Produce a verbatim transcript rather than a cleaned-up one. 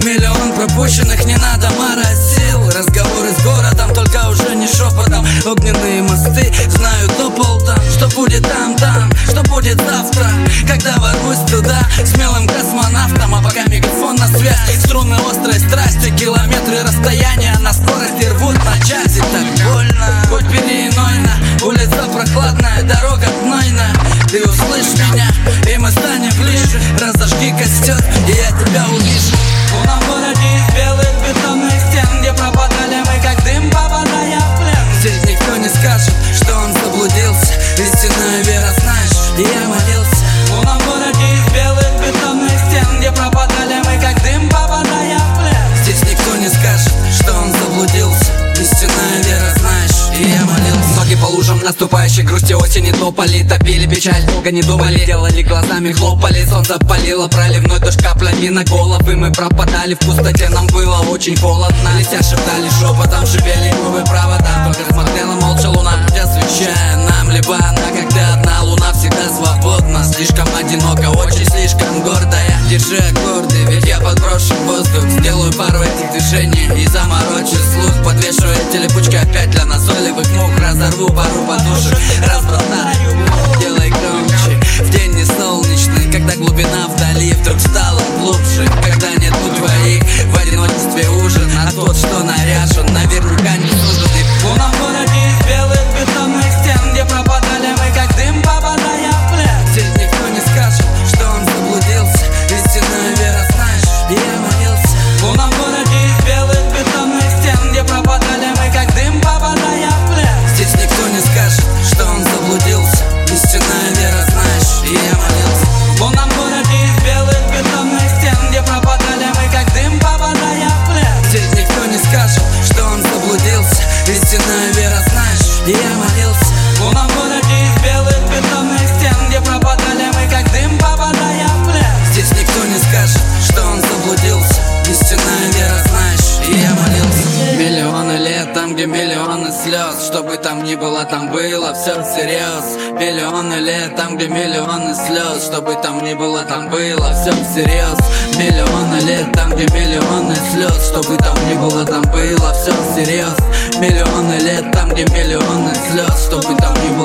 Миллион пропущенных, не надо марать сил. Разговоры с городом, только уже не шепотом. Огненные мосты, знаю то полтам. Что будет там, там, что будет завтра, когда ворвусь туда смелым космонавтом. А пока мегафон на связь, струны острой страсти, километры расстояния на скорости рвут на части. Так больно, хоть бери инойно, улица прохладная, дорога гнойная. Ты услышь меня, и мы станем ближе. Разожги костер, и я тебя увижу. В лунном городе из белых бетонных стен, где пропадали мы, как дым, попадая в плен. Здесь никто не скажет, что он заблудился. Истинная вера, знаешь, и я молился. В лунном городе из белых бетонных стен, где пропадали мы, как дым, попадая в плен. Здесь никто не скажет, что он заблудился. Истинная вера, знаешь, и я молился. Ноги по лужам наступающей грусти осени топали, топили печаль, долго не думали, делали глазами, хлопали. Солнце палило, проливной дождь каплями на головы. Мы пропадали в пустоте, нам было очень холодно. Летя шептали шепотом, шипели губы провода. Только смотрела молча луна, освещая нам. Либо она, когда одна луна всегда свободна. Слишком одиноко, очень слишком гордая. Держи аккорды, ведь я подброшу воздух. Сделаю пару этих движений и заморочу слух. Подвешу эти липучки опять для назойливых мух. Разорву пару подушек, разбросаю, делай громче. В день не солнечный, когда глубина вдали вдруг стала глубже. Когда нету твоих, в одиночестве ужин. А тот, что наряжен, наверняка не суженный. В лунном городе из белых бетонных стен, где пропадали мы, как дым, попадая в плен. Здесь никто не скажет, что он заблудился. Истинная вера, знаешь, и я молился. В лунном городе из белых бетонных стен, где пропадали мы, как дым, попадая в плен. Здесь никто не скажет, что он заблудился. Истинная вера, знаешь, и я молился. В лунном городе из белых бетонных стен, где пропадали мы, как дым, попадая в плен. Здесь никто не скажет, что он заблудился. Истинная вера, знаешь, и я молился. В лунном городе из белых бетонных стен, где пропадали мы, как дым, попадая в плен. Здесь никто не скажет, что он заблудился. Истинная вера, знаешь, и я молился. Миллионы лет, там, где миллионы слез. Что бы там ни было, там было все всерьез. Миллионы лет, там, где миллионы слез. Что бы там ни было, там было все всерьез. Миллионы лет, там, где миллионы слез. Что бы там ни было, там было все всерьез. Миллионы лет, там, где миллионы слез. Что бы там ни было,